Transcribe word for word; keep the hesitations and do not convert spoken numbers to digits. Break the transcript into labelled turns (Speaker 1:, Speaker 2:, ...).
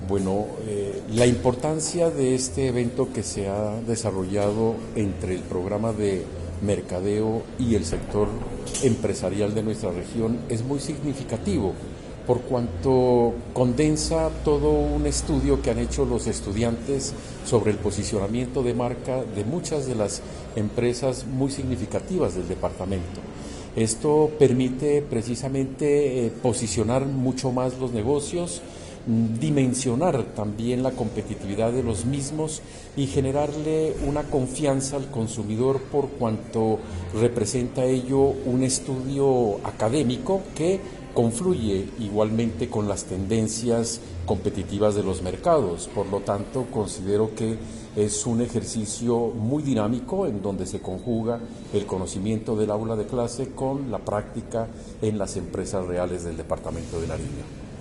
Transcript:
Speaker 1: Bueno, eh, la importancia de este evento que se ha desarrollado entre el programa de mercadeo y el sector empresarial de nuestra región es muy significativo, por cuanto condensa todo un estudio que han hecho los estudiantes sobre el posicionamiento de marca de muchas de las empresas muy significativas del departamento. Esto permite precisamente eh, posicionar mucho más los negocios, dimensionar también la competitividad de los mismos y generarle una confianza al consumidor por cuanto representa ello un estudio académico que confluye igualmente con las tendencias competitivas de los mercados. Por lo tanto, considero que es un ejercicio muy dinámico en donde se conjuga el conocimiento del aula de clase con la práctica en las empresas reales del departamento de Nariño.